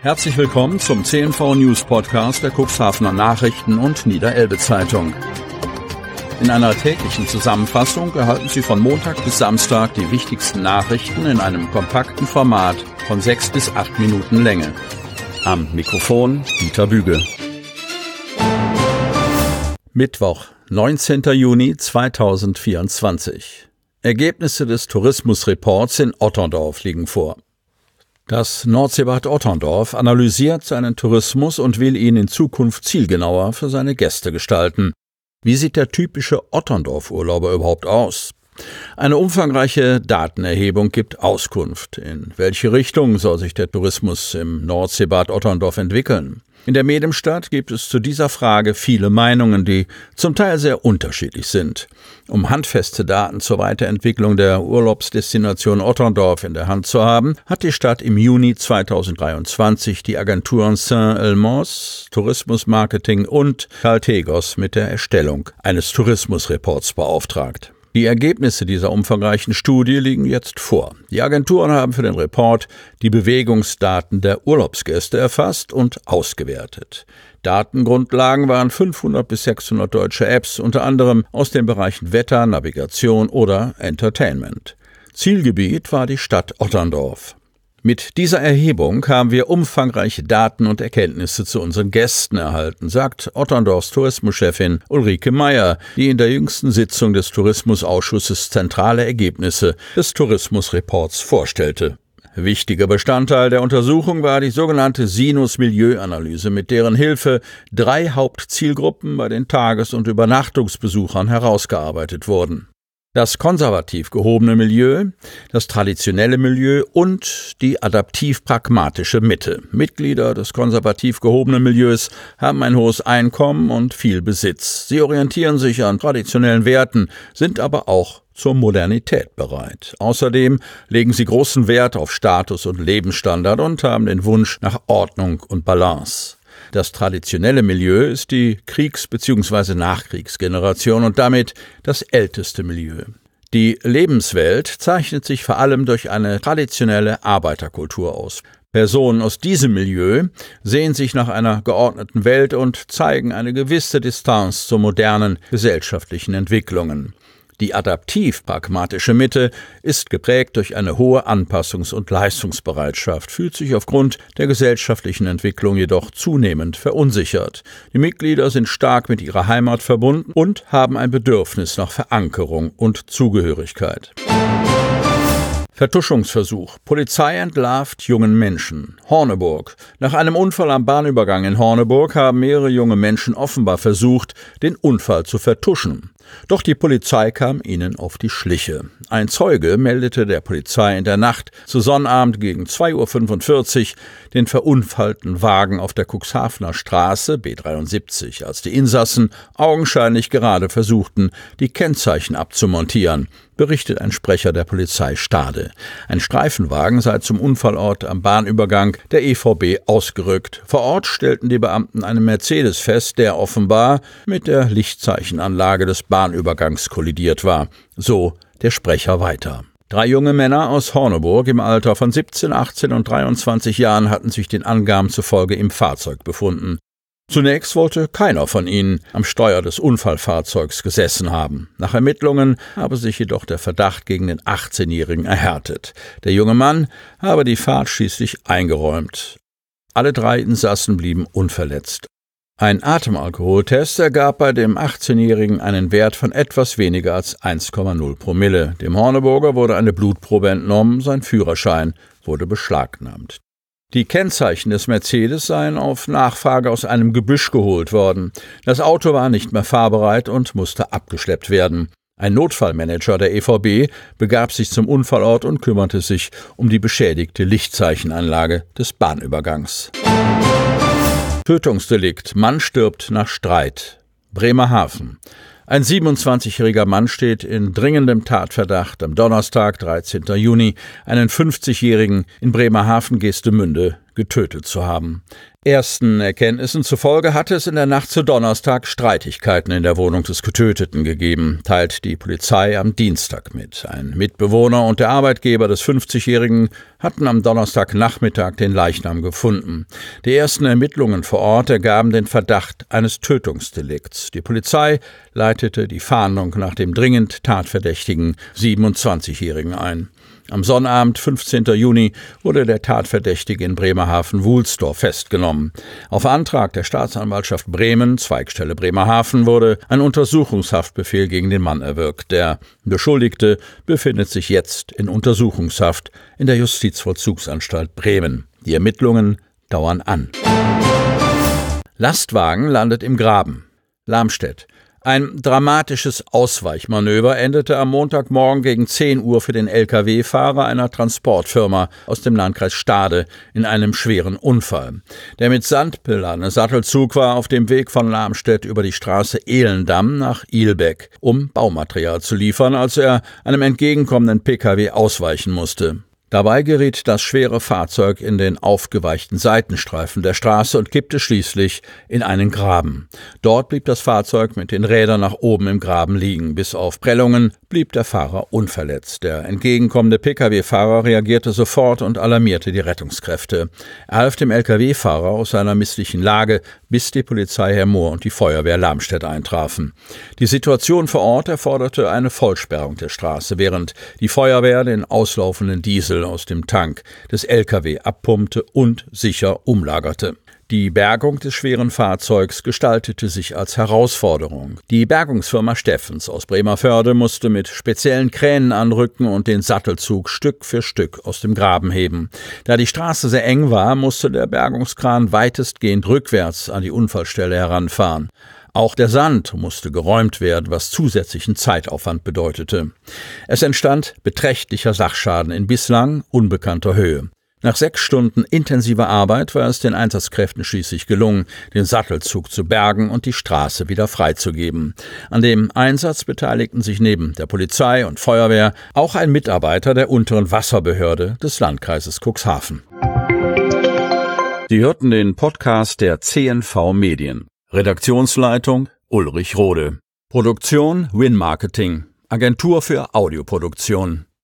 Herzlich willkommen zum CNV News Podcast der Cuxhavener Nachrichten und Niederelbe Zeitung. In einer täglichen Zusammenfassung erhalten Sie von Montag bis Samstag die wichtigsten Nachrichten in einem kompakten Format von 6 bis 8 Minuten Länge. Am Mikrofon Dieter Büge. Mittwoch, 19. Juni 2024. Ergebnisse des Tourismusreports in Otterndorf liegen vor. Das Nordseebad Otterndorf analysiert seinen Tourismus und will ihn in Zukunft zielgenauer für seine Gäste gestalten. Wie sieht der typische Otterndorf-Urlauber überhaupt aus? Eine umfangreiche Datenerhebung gibt Auskunft. In welche Richtung soll sich der Tourismus im Nordseebad Otterndorf entwickeln? In der Medemstadt gibt es zu dieser Frage viele Meinungen, die zum Teil sehr unterschiedlich sind. Um handfeste Daten zur Weiterentwicklung der Urlaubsdestination Otterndorf in der Hand zu haben, hat die Stadt im Juni 2023 die Agenturen Saint-Elmos, Tourismus Marketing und Caltegos mit der Erstellung eines Tourismusreports beauftragt. Die Ergebnisse dieser umfangreichen Studie liegen jetzt vor. Die Agenturen haben für den Report die Bewegungsdaten der Urlaubsgäste erfasst und ausgewertet. Datengrundlagen waren 500 bis 600 deutsche Apps, unter anderem aus den Bereichen Wetter, Navigation oder Entertainment. Zielgebiet war die Stadt Otterndorf. Mit dieser Erhebung haben wir umfangreiche Daten und Erkenntnisse zu unseren Gästen erhalten, sagt Otterndorfs Tourismuschefin Ulrike Meyer, die in der jüngsten Sitzung des Tourismusausschusses zentrale Ergebnisse des Tourismusreports vorstellte. Wichtiger Bestandteil der Untersuchung war die sogenannte Sinus-Milieu-Analyse, mit deren Hilfe 3 Hauptzielgruppen bei den Tages- und Übernachtungsbesuchern herausgearbeitet wurden. Das konservativ gehobene Milieu, das traditionelle Milieu und die adaptiv-pragmatische Mitte. Mitglieder des konservativ gehobenen Milieus haben ein hohes Einkommen und viel Besitz. Sie orientieren sich an traditionellen Werten, sind aber auch zur Modernität bereit. Außerdem legen sie großen Wert auf Status und Lebensstandard und haben den Wunsch nach Ordnung und Balance. Das traditionelle Milieu ist die Kriegs- bzw. Nachkriegsgeneration und damit das älteste Milieu. Die Lebenswelt zeichnet sich vor allem durch eine traditionelle Arbeiterkultur aus. Personen aus diesem Milieu sehen sich nach einer geordneten Welt und zeigen eine gewisse Distanz zu modernen gesellschaftlichen Entwicklungen. Die adaptiv-pragmatische Mitte ist geprägt durch eine hohe Anpassungs- und Leistungsbereitschaft, fühlt sich aufgrund der gesellschaftlichen Entwicklung jedoch zunehmend verunsichert. Die Mitglieder sind stark mit ihrer Heimat verbunden und haben ein Bedürfnis nach Verankerung und Zugehörigkeit. Vertuschungsversuch. Polizei entlarvt jungen Menschen. Horneburg. Nach einem Unfall am Bahnübergang in Horneburg haben mehrere junge Menschen offenbar versucht, den Unfall zu vertuschen. Doch die Polizei kam ihnen auf die Schliche. Ein Zeuge meldete der Polizei in der Nacht zu Sonnabend gegen 2:45 Uhr den verunfallten Wagen auf der Cuxhavener Straße B73, als die Insassen augenscheinlich gerade versuchten, die Kennzeichen abzumontieren, berichtet ein Sprecher der Polizei Stade. Ein Streifenwagen sei zum Unfallort am Bahnübergang der EVB ausgerückt. Vor Ort stellten die Beamten einen Mercedes fest, der offenbar mit der Lichtzeichenanlage des Bahnübergangs kollidiert war. So der Sprecher weiter. 3 junge Männer aus Horneburg im Alter von 17, 18 und 23 Jahren hatten sich den Angaben zufolge im Fahrzeug befunden. Zunächst wollte keiner von ihnen am Steuer des Unfallfahrzeugs gesessen haben. Nach Ermittlungen habe sich jedoch der Verdacht gegen den 18-Jährigen erhärtet. Der junge Mann habe die Fahrt schließlich eingeräumt. Alle 3 Insassen blieben unverletzt. Ein Atemalkoholtest ergab bei dem 18-Jährigen einen Wert von etwas weniger als 1,0 Promille. Dem Horneburger wurde eine Blutprobe entnommen, sein Führerschein wurde beschlagnahmt. Die Kennzeichen des Mercedes seien auf Nachfrage aus einem Gebüsch geholt worden. Das Auto war nicht mehr fahrbereit und musste abgeschleppt werden. Ein Notfallmanager der EVB begab sich zum Unfallort und kümmerte sich um die beschädigte Lichtzeichenanlage des Bahnübergangs. Tötungsdelikt. Mann stirbt nach Streit. Bremerhaven. Ein 27-jähriger Mann steht in dringendem Tatverdacht, am Donnerstag, 13. Juni, einen 50-jährigen in Bremerhaven-Geestemünde getötet zu haben. Ersten Erkenntnissen zufolge hatte es in der Nacht zu Donnerstag Streitigkeiten in der Wohnung des Getöteten gegeben, teilt die Polizei am Dienstag mit. Ein Mitbewohner und der Arbeitgeber des 50-Jährigen hatten am Donnerstagnachmittag den Leichnam gefunden. Die ersten Ermittlungen vor Ort ergaben den Verdacht eines Tötungsdelikts. Die Polizei leitete die Fahndung nach dem dringend tatverdächtigen 27-Jährigen ein. Am Sonnabend, 15. Juni, wurde der Tatverdächtige in Bremerhaven-Wuhlsdorf festgenommen. Auf Antrag der Staatsanwaltschaft Bremen, Zweigstelle Bremerhaven, wurde ein Untersuchungshaftbefehl gegen den Mann erwirkt. Der Beschuldigte befindet sich jetzt in Untersuchungshaft in der Justizvollzugsanstalt Bremen. Die Ermittlungen dauern an. Lastwagen landet im Graben. Lamstedt. Ein dramatisches Ausweichmanöver endete am Montagmorgen gegen 10 Uhr für den Lkw-Fahrer einer Transportfirma aus dem Landkreis Stade in einem schweren Unfall. Der mit Sand beladene Sattelzug war auf dem Weg von Lamstedt über die Straße Ehlendamm nach Ilbeck, um Baumaterial zu liefern, als er einem entgegenkommenden Pkw ausweichen musste. Dabei geriet das schwere Fahrzeug in den aufgeweichten Seitenstreifen der Straße und kippte schließlich in einen Graben. Dort blieb das Fahrzeug mit den Rädern nach oben im Graben liegen. Bis auf Prellungen blieb der Fahrer unverletzt. Der entgegenkommende Pkw-Fahrer reagierte sofort und alarmierte die Rettungskräfte. Er half dem Lkw-Fahrer aus seiner misslichen Lage, bis die Polizei Herr Mohr und die Feuerwehr Lamstedt eintrafen. Die Situation vor Ort erforderte eine Vollsperrung der Straße, während die Feuerwehr den auslaufenden Diesel aus dem Tank des Lkw abpumpte und sicher umlagerte. Die Bergung des schweren Fahrzeugs gestaltete sich als Herausforderung. Die Bergungsfirma Steffens aus Bremervörde musste mit speziellen Kränen anrücken und den Sattelzug Stück für Stück aus dem Graben heben. Da die Straße sehr eng war, musste der Bergungskran weitestgehend rückwärts an die Unfallstelle heranfahren. Auch der Sand musste geräumt werden, was zusätzlichen Zeitaufwand bedeutete. Es entstand beträchtlicher Sachschaden in bislang unbekannter Höhe. Nach 6 Stunden intensiver Arbeit war es den Einsatzkräften schließlich gelungen, den Sattelzug zu bergen und die Straße wieder freizugeben. An dem Einsatz beteiligten sich neben der Polizei und Feuerwehr auch ein Mitarbeiter der unteren Wasserbehörde des Landkreises Cuxhaven. Sie hörten den Podcast der CNV Medien. Redaktionsleitung Ulrich Rode. Produktion Win Marketing, Agentur für Audioproduktion.